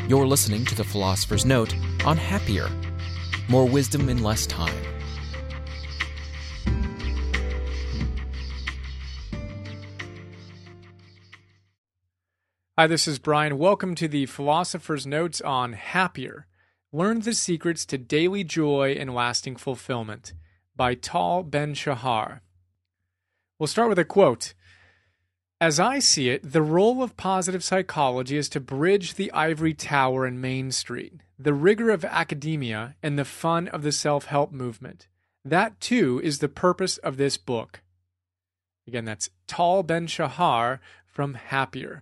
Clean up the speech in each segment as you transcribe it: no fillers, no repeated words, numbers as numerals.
You're listening to The Philosopher's Note on Happier. More wisdom in less time. Hi, this is Brian. Welcome to The Philosopher's Notes on Happier. Learn the secrets to daily joy and lasting fulfillment by Tal Ben-Shahar. We'll start with a quote. As I see it, the role of positive psychology is to bridge the ivory tower and Main Street, the rigor of academia, and the fun of the self-help movement. That, too, is the purpose of this book. Again, that's Tal Ben-Shahar from Happier.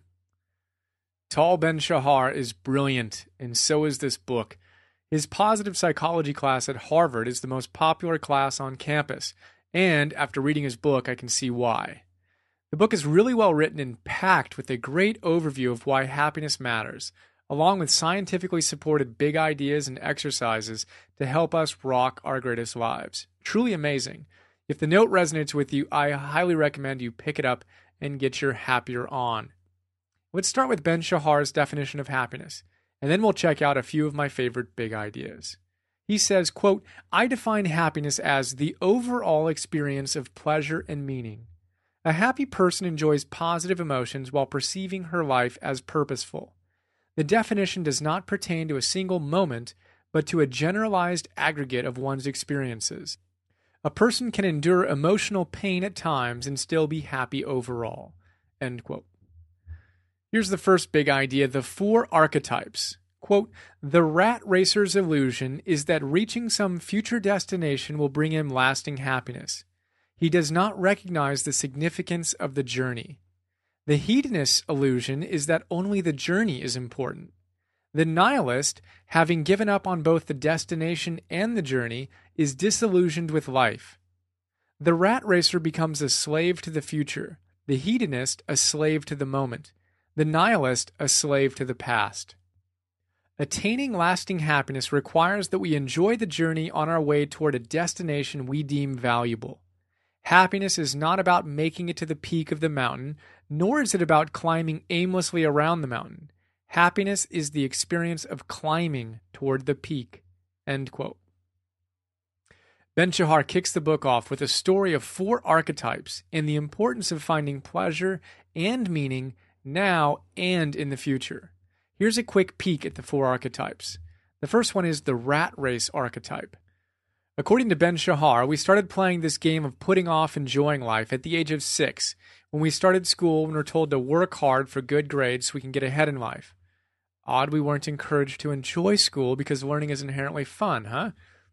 Tal Ben-Shahar is brilliant, and so is this book. His positive psychology class at Harvard is the most popular class on campus, and after reading his book, I can see why. The book is really well written and packed with a great overview of why happiness matters, along with scientifically supported big ideas and exercises to help us rock our greatest lives. Truly amazing. If the note resonates with you, I highly recommend you pick it up and get your Happier on. Let's start with Ben-Shahar's definition of happiness, and then we'll check out a few of my favorite big ideas. He says, quote, I define happiness as the overall experience of pleasure and meaning. A happy person enjoys positive emotions while perceiving her life as purposeful. The definition does not pertain to a single moment, but to a generalized aggregate of one's experiences. A person can endure emotional pain at times and still be happy overall. End quote. Here's the first big idea, the 4 archetypes. Quote, the rat racer's illusion is that reaching some future destination will bring him lasting happiness. He does not recognize the significance of the journey. The hedonist's illusion is that only the journey is important. The nihilist, having given up on both the destination and the journey, is disillusioned with life. The rat racer becomes a slave to the future, the hedonist a slave to the moment, the nihilist a slave to the past. Attaining lasting happiness requires that we enjoy the journey on our way toward a destination we deem valuable. Happiness is not about making it to the peak of the mountain, nor is it about climbing aimlessly around the mountain. Happiness is the experience of climbing toward the peak. End quote. Ben-Shahar kicks the book off with a story of 4 archetypes and the importance of finding pleasure and meaning now and in the future. Here's a quick peek at the 4 archetypes. The first one is the rat race archetype. According to Ben-Shahar, we started playing this game of putting off enjoying life at the age of 6, when we started school and were told to work hard for good grades so we can get ahead in life. Odd we weren't encouraged to enjoy school because learning is inherently fun, huh?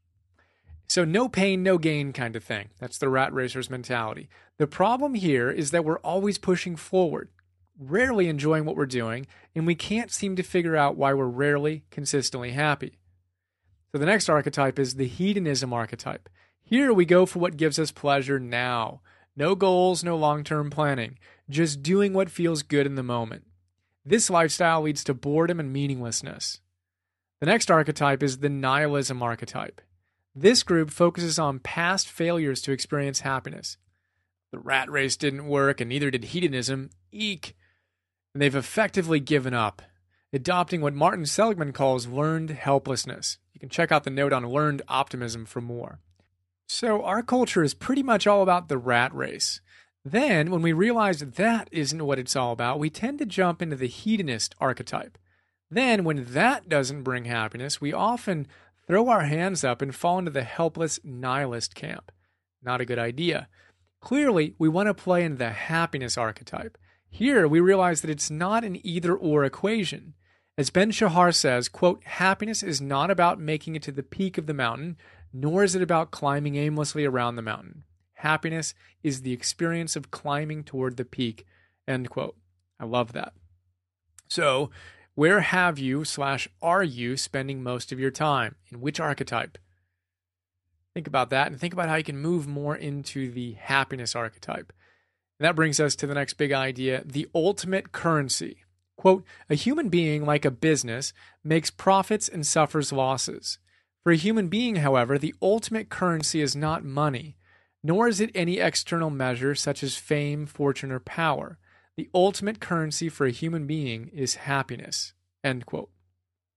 So no pain, no gain kind of thing. That's the rat racer's mentality. The problem here is that we're always pushing forward, rarely enjoying what we're doing, and we can't seem to figure out why we're rarely consistently happy. So the next archetype is the hedonism archetype. Here we go for what gives us pleasure now. No goals, no long-term planning. Just doing what feels good in the moment. This lifestyle leads to boredom and meaninglessness. The next archetype is the nihilism archetype. This group focuses on past failures to experience happiness. The rat race didn't work and neither did hedonism. Eek! And they've effectively given up, adopting what Martin Seligman calls learned helplessness. You can check out the note on learned optimism for more. So our culture is pretty much all about the rat race. Then, when we realize that isn't what it's all about, we tend to jump into the hedonist archetype. Then, when that doesn't bring happiness, we often throw our hands up and fall into the helpless nihilist camp. Not a good idea. Clearly, we want to play in the happiness archetype. Here, we realize that it's not an either-or equation. As Ben-Shahar says, quote, happiness is not about making it to the peak of the mountain, nor is it about climbing aimlessly around the mountain. Happiness is the experience of climbing toward the peak, end quote. I love that. So, where have you / are you spending most of your time? In which archetype? Think about that and think about how you can move more into the happiness archetype. And that brings us to the next big idea, the ultimate currency. Quote, a human being, like a business, makes profits and suffers losses. For a human being, however, the ultimate currency is not money, nor is it any external measure such as fame, fortune, or power. The ultimate currency for a human being is happiness. End quote.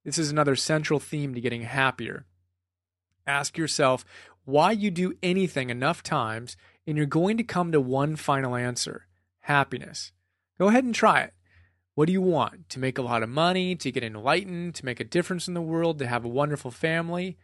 This is another central theme to getting happier. Ask yourself why you do anything enough times, and you're going to come to one final answer: happiness. Go ahead and try it. What do you want? To make a lot of money, to get enlightened, to make a difference in the world, to have a wonderful family?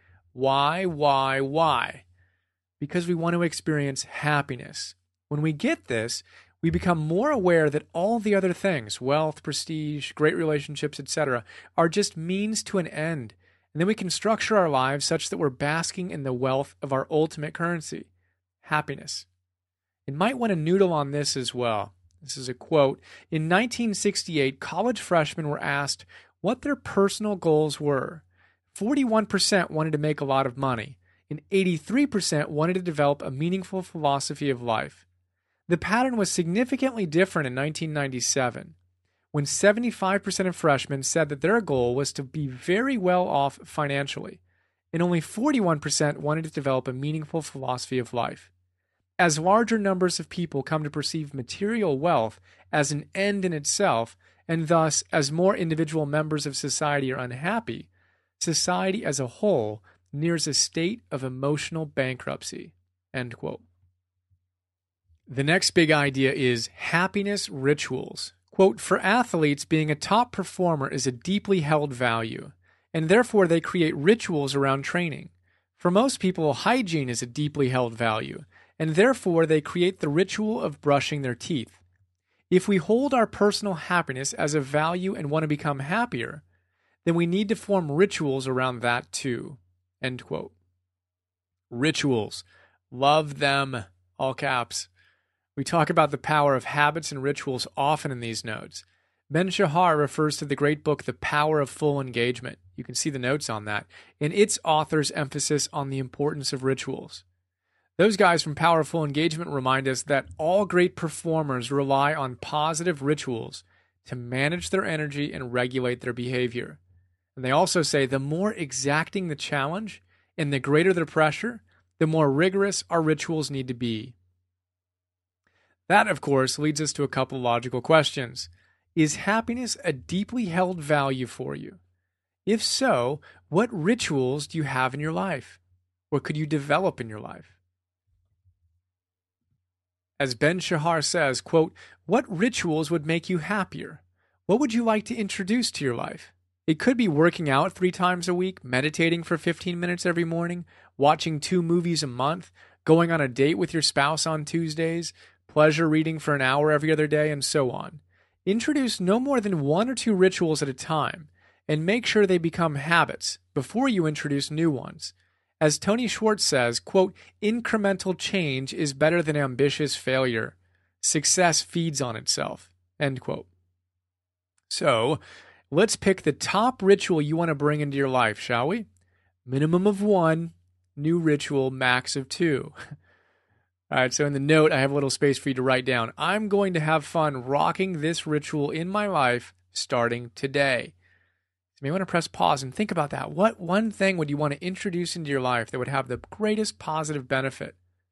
Why? Because we want to experience happiness. When we get this, we become more aware that all the other things, wealth, prestige, great relationships, etc., are just means to an end. And then we can structure our lives such that we're basking in the wealth of our ultimate currency, happiness. You might want to noodle on this as well. This is a quote. In 1968, college freshmen were asked what their personal goals were. 41% wanted to make a lot of money, and 83% wanted to develop a meaningful philosophy of life. The pattern was significantly different in 1997, when 75% of freshmen said that their goal was to be very well off financially, and only 41% wanted to develop a meaningful philosophy of life. As larger numbers of people come to perceive material wealth as an end in itself, and thus as more individual members of society are unhappy, society as a whole nears a state of emotional bankruptcy. End quote. The next big idea is happiness rituals. Quote, for athletes, being a top performer is a deeply held value, and therefore they create rituals around training. For most people, hygiene is a deeply held value, and therefore they create the ritual of brushing their teeth. If we hold our personal happiness as a value and want to become happier, then we need to form rituals around that too. End quote. Rituals. Love them. All caps. We talk about the power of habits and rituals often in these notes. Ben Shahar refers to the great book, The Power of Full Engagement. You can see the notes on that, and its author's emphasis on the importance of rituals. Those guys from Power of Full Engagement remind us that all great performers rely on positive rituals to manage their energy and regulate their behavior. And they also say the more exacting the challenge and the greater the pressure, the more rigorous our rituals need to be. That, of course, leads us to a couple logical questions. Is happiness a deeply held value for you? If so, what rituals do you have in your life? Or could you develop in your life? As Ben Shahar says, quote, what rituals would make you happier? What would you like to introduce to your life? It could be working out 3 times a week, meditating for 15 minutes every morning, watching 2 movies a month, going on a date with your spouse on Tuesdays, pleasure reading for an hour every other day, and so on. Introduce no more than 1 or 2 rituals at a time, and make sure they become habits before you introduce new ones. As Tony Schwartz says, quote, incremental change is better than ambitious failure. Success feeds on itself, end quote. So, let's pick the top ritual you want to bring into your life, shall we? Minimum of 1, new ritual, max of 2. All right, so in the note, I have a little space for you to write down. I'm going to have fun rocking this ritual in my life starting today. You may want to press pause and think about that. What one thing would you want to introduce into your life that would have the greatest positive benefit?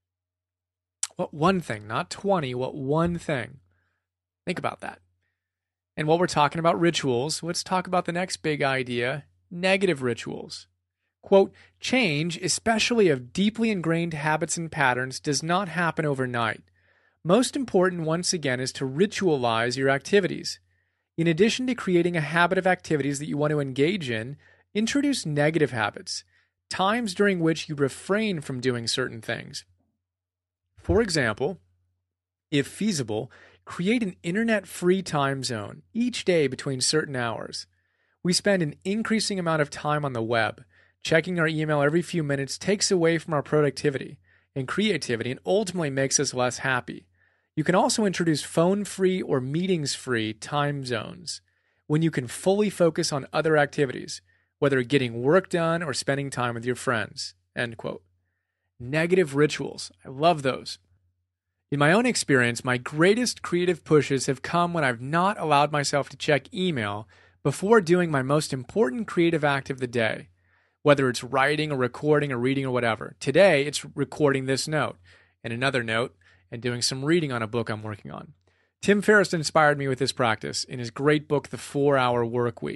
What one thing, not 20, what one thing? Think about that. And while we're talking about rituals, let's talk about the next big idea, negative rituals. Quote, change, especially of deeply ingrained habits and patterns, does not happen overnight. Most important, once again, is to ritualize your activities. In addition to creating a habit of activities that you want to engage in, introduce negative habits, times during which you refrain from doing certain things. For example, if feasible, create an internet-free time zone each day between certain hours. We spend an increasing amount of time on the web. Checking our email every few minutes takes away from our productivity and creativity and ultimately makes us less happy. You can also introduce phone-free or meetings-free time zones when you can fully focus on other activities, whether getting work done or spending time with your friends. End quote. Negative rituals. I love those. In my own experience, my greatest creative pushes have come when I've not allowed myself to check email before doing my most important creative act of the day. Whether it's writing or recording or reading or whatever. Today, it's recording this note and another note and doing some reading on a book I'm working on. Tim Ferriss inspired me with this practice in his great book, The 4-Hour Work Week.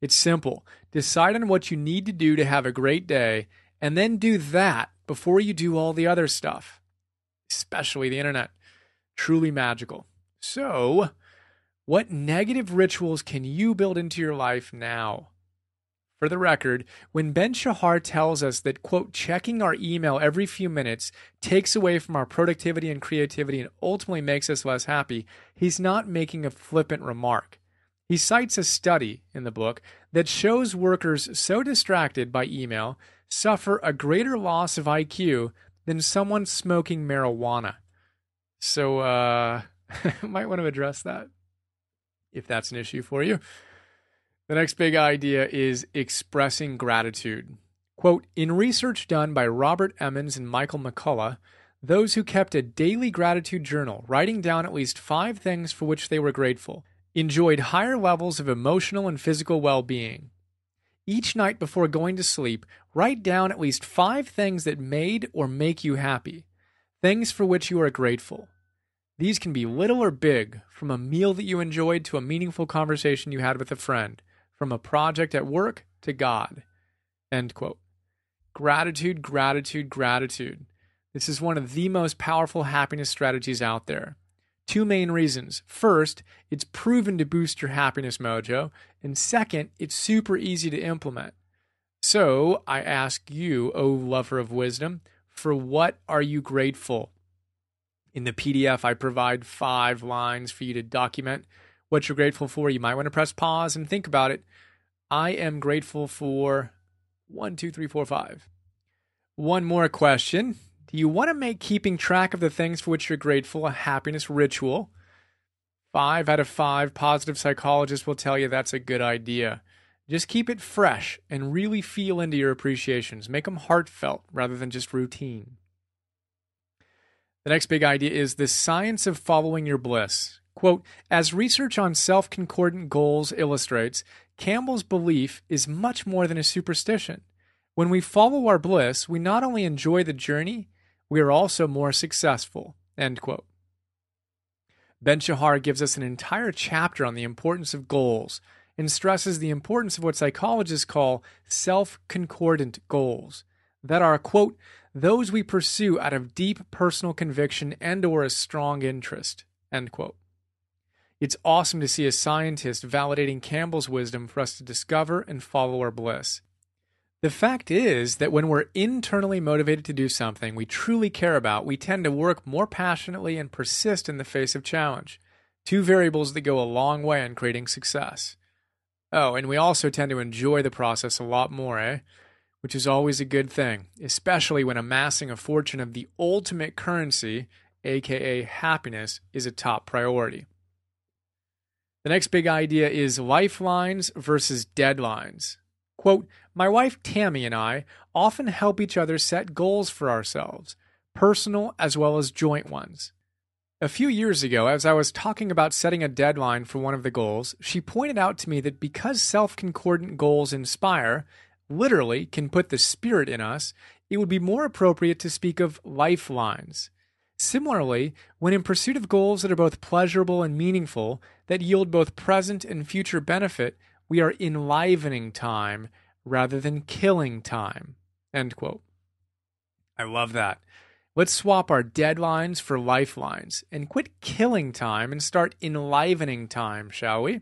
It's simple. Decide on what you need to do to have a great day, and then do that before you do all the other stuff, especially the internet. Truly magical. So, what negative rituals can you build into your life now? For the record, when Ben Shahar tells us that, quote, checking our email every few minutes takes away from our productivity and creativity and ultimately makes us less happy, he's not making a flippant remark. He cites a study in the book that shows workers so distracted by email suffer a greater loss of IQ than someone smoking marijuana. So, might want to address that if that's an issue for you. The next big idea is expressing gratitude. Quote, in research done by Robert Emmons and Michael McCullough, those who kept a daily gratitude journal, writing down at least 5 things for which they were grateful, enjoyed higher levels of emotional and physical well-being. Each night before going to sleep, write down at least 5 things that made or make you happy, things for which you are grateful. These can be little or big, from a meal that you enjoyed to a meaningful conversation you had with a friend, from a project at work to God. End quote. Gratitude, gratitude, gratitude. This is one of the most powerful happiness strategies out there. 2 main reasons. First, it's proven to boost your happiness mojo. And second, it's super easy to implement. So I ask you, O lover of wisdom, for what are you grateful? In the PDF, I provide 5 lines for you to document what you're grateful for. You might want to press pause and think about it. I am grateful for 1, 2, 3, 4, 5. One more question. Do you want to make keeping track of the things for which you're grateful a happiness ritual? 5 out of 5 positive psychologists will tell you that's a good idea. Just keep it fresh and really feel into your appreciations. Make them heartfelt rather than just routine. The next big idea is the science of following your bliss. Quote, as research on self-concordant goals illustrates, Campbell's belief is much more than a superstition. When we follow our bliss, we not only enjoy the journey, we are also more successful. End quote. Ben Shahar gives us an entire chapter on the importance of goals and stresses the importance of what psychologists call self-concordant goals that are, quote, those we pursue out of deep personal conviction and or a strong interest, end quote. It's awesome to see a scientist validating Campbell's wisdom for us to discover and follow our bliss. The fact is that when we're internally motivated to do something we truly care about, we tend to work more passionately and persist in the face of challenge. 2 variables that go a long way in creating success. Oh, and we also tend to enjoy the process a lot more, which is always a good thing, especially when amassing a fortune of the ultimate currency, aka happiness, is a top priority. The next big idea is lifelines versus deadlines. Quote, my wife Tammy and I often help each other set goals for ourselves, personal as well as joint ones. A few years ago, as I was talking about setting a deadline for one of the goals, she pointed out to me that because self-concordant goals inspire, literally can put the spirit in us, it would be more appropriate to speak of lifelines. Similarly, when in pursuit of goals that are both pleasurable and meaningful, that yield both present and future benefit, we are enlivening time rather than killing time. End quote. I love that. Let's swap our deadlines for lifelines and quit killing time and start enlivening time, shall we?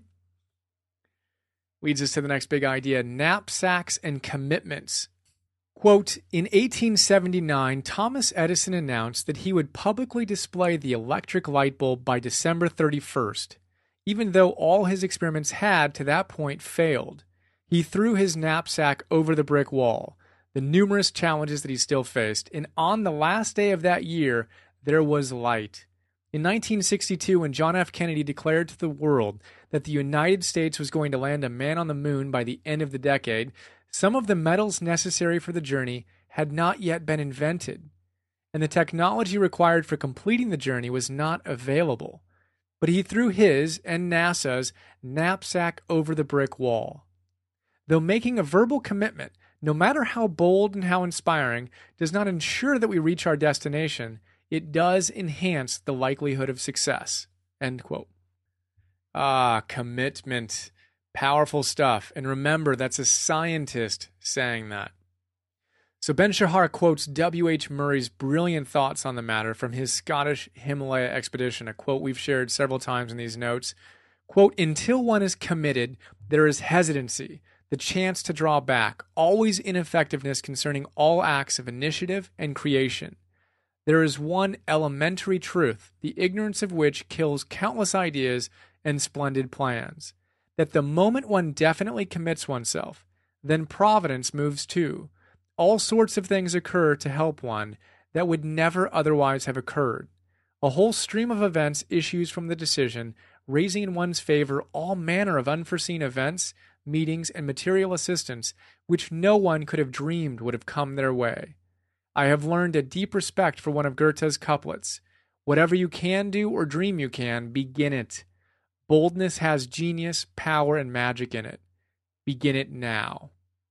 Leads us to the next big idea, knapsacks and commitments. Quote, in 1879, Thomas Edison announced that he would publicly display the electric light bulb by December 31st. Even though all his experiments had, to that point, failed. He threw his knapsack over the brick wall, the numerous challenges that he still faced, and on the last day of that year, there was light. In 1962, when John F. Kennedy declared to the world that the United States was going to land a man on the moon by the end of the decade, some of the metals necessary for the journey had not yet been invented, and the technology required for completing the journey was not available. But he threw his and NASA's knapsack over the brick wall. Though making a verbal commitment, no matter how bold and how inspiring, does not ensure that we reach our destination, it does enhance the likelihood of success. End quote. Commitment. Powerful stuff. And remember, that's a scientist saying that. So Ben Shahar quotes W.H. Murray's brilliant thoughts on the matter from his Scottish Himalaya expedition, a quote we've shared several times in these notes. Quote, "Until one is committed, there is hesitancy, the chance to draw back, always ineffectiveness concerning all acts of initiative and creation. There is one elementary truth, the ignorance of which kills countless ideas and splendid plans, that the moment one definitely commits oneself, then Providence moves too. All sorts of things occur to help one that would never otherwise have occurred. A whole stream of events issues from the decision, raising in one's favor all manner of unforeseen events, meetings, and material assistance, which no one could have dreamed would have come their way. I have learned a deep respect for one of Goethe's couplets. Whatever you can do or dream you can, begin it. Boldness has genius, power, and magic in it. Begin it now."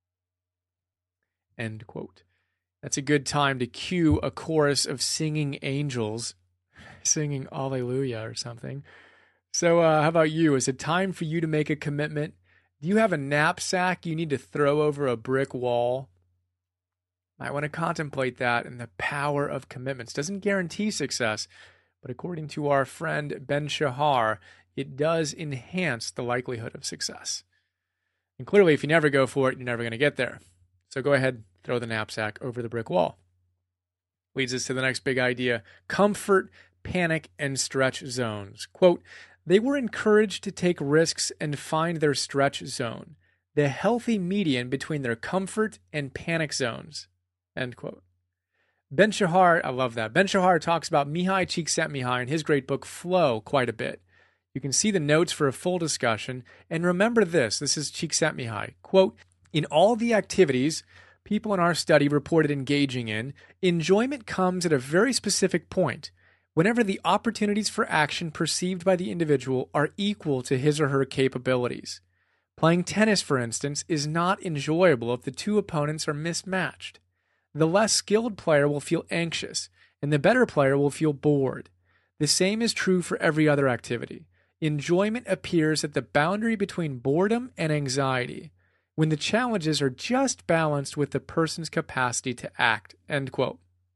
End quote. That's a good time to cue a chorus of singing angels, singing Alleluia or something. So how about you? Is it time for you to make a commitment? Do you have a knapsack you need to throw over a brick wall? I want to contemplate that and the power of commitments. Doesn't guarantee success, but according to our friend Ben Shahar, it does enhance the likelihood of success. And clearly, if you never go for it, you're never going to get there. So go ahead, throw the knapsack over the brick wall. Leads us to the next big idea: comfort, panic, and stretch zones. Quote, "They were encouraged to take risks and find their stretch zone, the healthy median between their comfort and panic zones." End quote. Ben Shahar, I love that. Ben Shahar talks about Mihai Csikszentmihalyi in his great book Flow quite a bit. You can see the notes for a full discussion. And remember this is Csikszentmihalyi. Quote, "In all the activities people in our study reported engaging in, enjoyment comes at a very specific point, whenever the opportunities for action perceived by the individual are equal to his or her capabilities. Playing tennis, for instance, is not enjoyable if the two opponents are mismatched. The less skilled player will feel anxious, and the better player will feel bored. The same is true for every other activity. Enjoyment appears at the boundary between boredom and anxiety, when the challenges are just balanced with the person's capacity to act." End quote.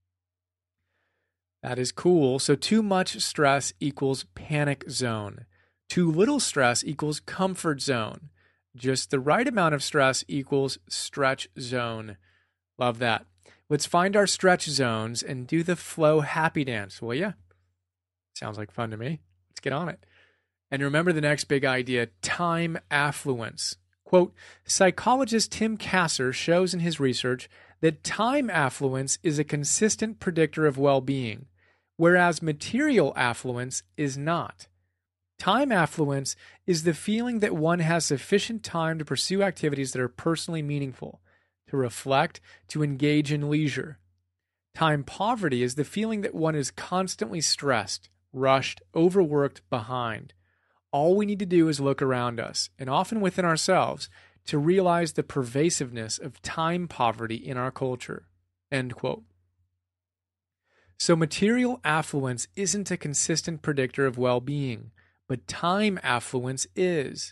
That is cool. So too much stress equals panic zone. Too little stress equals comfort zone. Just the right amount of stress equals stretch zone. Love that. Let's find our stretch zones and do the flow happy dance, will ya? Sounds like fun to me. Let's get on it. And remember the next big idea, time affluence. Quote, "Psychologist Tim Kasser shows in his research that time affluence is a consistent predictor of well-being, whereas material affluence is not. Time affluence is the feeling that one has sufficient time to pursue activities that are personally meaningful, to reflect, to engage in leisure. Time poverty is the feeling that one is constantly stressed, rushed, overworked, behind. All we need to do is look around us, and often within ourselves, to realize the pervasiveness of time poverty in our culture." End quote. So material affluence isn't a consistent predictor of well-being, but time affluence is.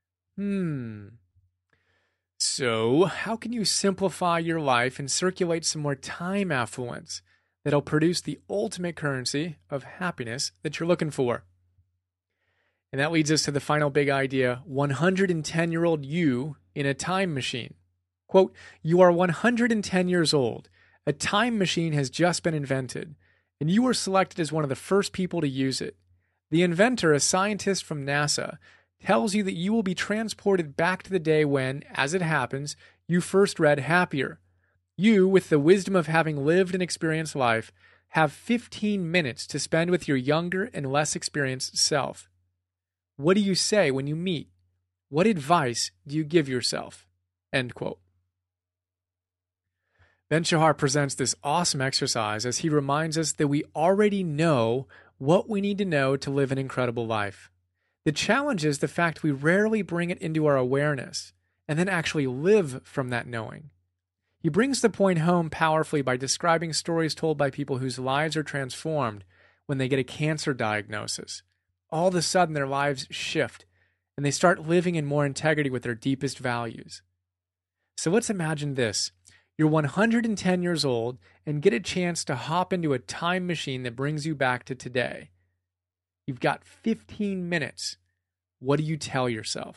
So how can you simplify your life and circulate some more time affluence that'll produce the ultimate currency of happiness that you're looking for? And that leads us to the final big idea, 110-year-old you in a time machine. Quote, "You are 110 years old. A time machine has just been invented, and you were selected as one of the first people to use it. The inventor, a scientist from NASA, tells you that you will be transported back to the day when, as it happens, you first read Happier. You, with the wisdom of having lived and experienced life, have 15 minutes to spend with your younger and less experienced self. What do you say when you meet? What advice do you give yourself?" End quote. Ben Shahar presents this awesome exercise as he reminds us that we already know what we need to know to live an incredible life. The challenge is the fact we rarely bring it into our awareness and then actually live from that knowing. He brings the point home powerfully by describing stories told by people whose lives are transformed when they get a cancer diagnosis. All of a sudden, their lives shift, and they start living in more integrity with their deepest values. So let's imagine this. You're 110 years old and get a chance to hop into a time machine that brings you back to today. You've got 15 minutes. What do you tell yourself?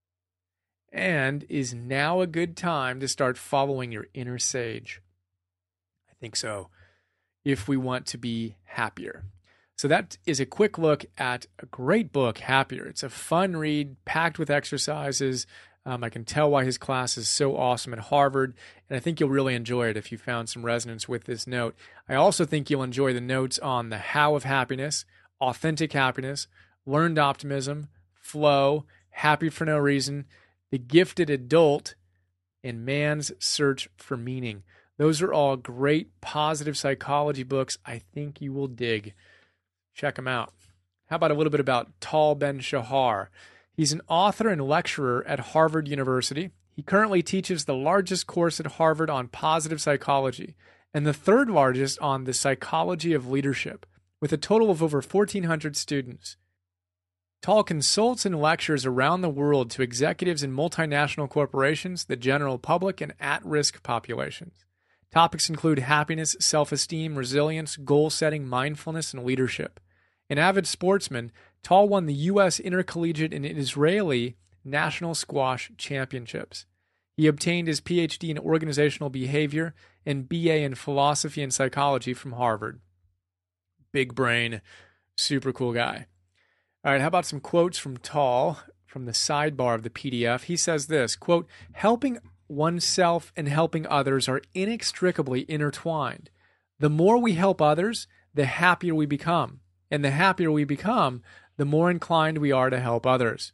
And is now a good time to start following your inner sage? I think so, if we want to be happier. So that is a quick look at a great book, Happier. It's a fun read, packed with exercises. I can tell why his class is so awesome at Harvard, and I think you'll really enjoy it if you found some resonance with this note. I also think you'll enjoy the notes on the how of happiness, authentic happiness, learned optimism, flow, happy for no reason, the gifted adult, and man's search for meaning. Those are all great positive psychology books I think you will dig. Check them out. How about a little bit about Tal Ben-Shahar? He's an author and lecturer at Harvard University. He currently teaches the largest course at Harvard on positive psychology and the third largest on the psychology of leadership, with a total of over 1,400 students. Tal consults and lectures around the world to executives in multinational corporations, the general public, and at-risk populations. Topics include happiness, self-esteem, resilience, goal-setting, mindfulness, and leadership. An avid sportsman, Tal won the U.S. Intercollegiate and Israeli National Squash Championships. He obtained his Ph.D. in Organizational Behavior and B.A. in Philosophy and Psychology from Harvard. Big brain, super cool guy. All right, how about some quotes from Tal from the sidebar of the PDF? He says this, quote, "Helping oneself and helping others are inextricably intertwined. The more we help others, the happier we become. And the happier we become, the more inclined we are to help others.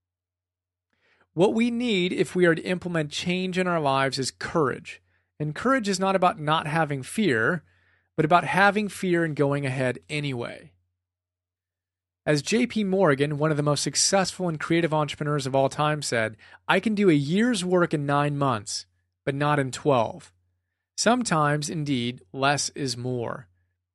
What we need if we are to implement change in our lives is courage. And courage is not about not having fear, but about having fear and going ahead anyway." As J.P. Morgan, one of the most successful and creative entrepreneurs of all time, said, "I can do a year's work in 9 months, but not in 12. Sometimes, indeed, less is more."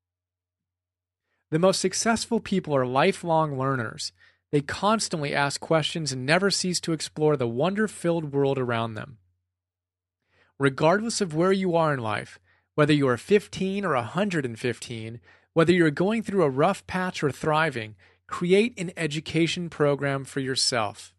The most successful people are lifelong learners. They constantly ask questions and never cease to explore the wonder-filled world around them. Regardless of where you are in life, whether you are 15 or 115, whether you're going through a rough patch or thriving, create an education program for yourself.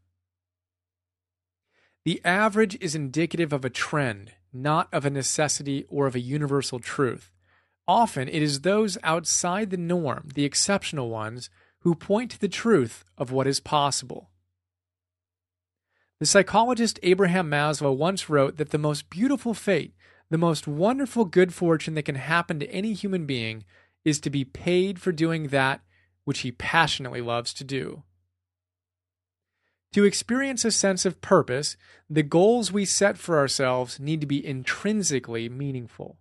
The average is indicative of a trend, not of a necessity or of a universal truth. Often it is those outside the norm, the exceptional ones, who point to the truth of what is possible. The psychologist Abraham Maslow once wrote that the most beautiful fate, the most wonderful good fortune that can happen to any human being is to be paid for doing that which he passionately loves to do. To experience a sense of purpose, the goals we set for ourselves need to be intrinsically meaningful.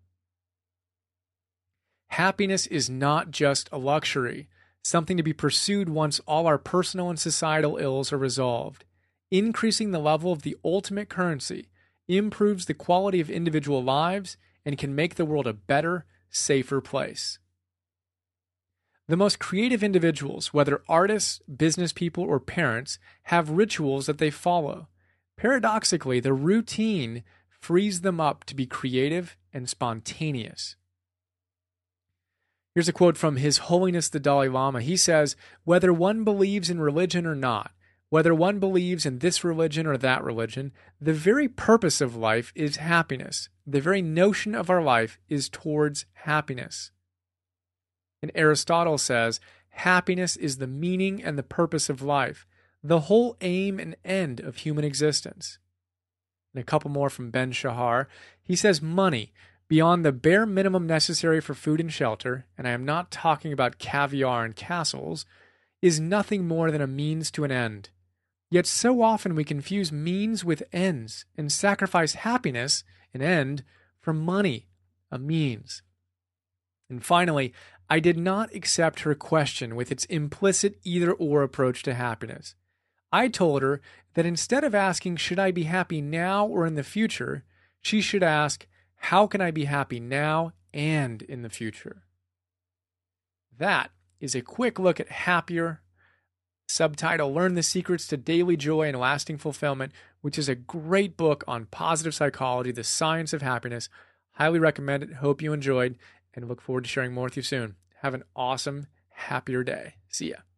Happiness is not just a luxury, something to be pursued once all our personal and societal ills are resolved. Increasing the level of the ultimate currency improves the quality of individual lives and can make the world a better, safer place. The most creative individuals, whether artists, business people, or parents, have rituals that they follow. Paradoxically, the routine frees them up to be creative and spontaneous. Here's a quote from His Holiness the Dalai Lama. He says, "Whether one believes in religion or not, whether one believes in this religion or that religion, the very purpose of life is happiness. The very notion of our life is towards happiness." And Aristotle says, "Happiness is the meaning and the purpose of life, the whole aim and end of human existence." And a couple more from Ben-Shahar. He says, "Money, beyond the bare minimum necessary for food and shelter, and I am not talking about caviar and castles, is nothing more than a means to an end. Yet so often we confuse means with ends and sacrifice happiness, an end, for money, a means." And finally, I did not accept her question with its implicit either-or approach to happiness. I told her that instead of asking, should I be happy now or in the future, she should ask, how can I be happy now and in the future? That is a quick look at Happier Subtitle, Learn the Secrets to Daily Joy and Lasting Fulfillment, which is a great book on positive psychology, the science of happiness. Highly recommend it. Hope you enjoyed, and look forward to sharing more with you soon. Have an awesome, happier day. See ya.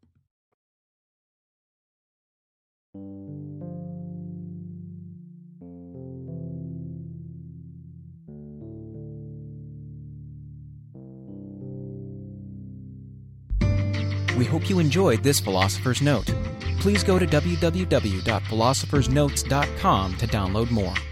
We hope you enjoyed this Philosopher's Note. Please go to www.philosophersnotes.com to download more.